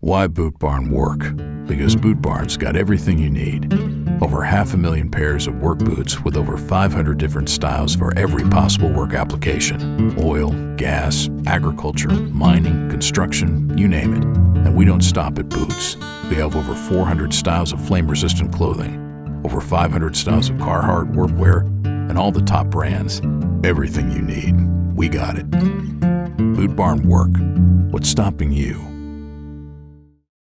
Why Boot Barn work? Because Boot Barn's got everything you need. Over 500,000 pairs of work boots with over 500 different styles for every possible work application. Oil, gas, agriculture, mining, construction, you name it. And we don't stop at boots. We have over 400 styles of flame-resistant clothing, over 500 styles of Carhartt workwear, and all the top brands. Everything you need, we got it. Boot Barn work. What's stopping you?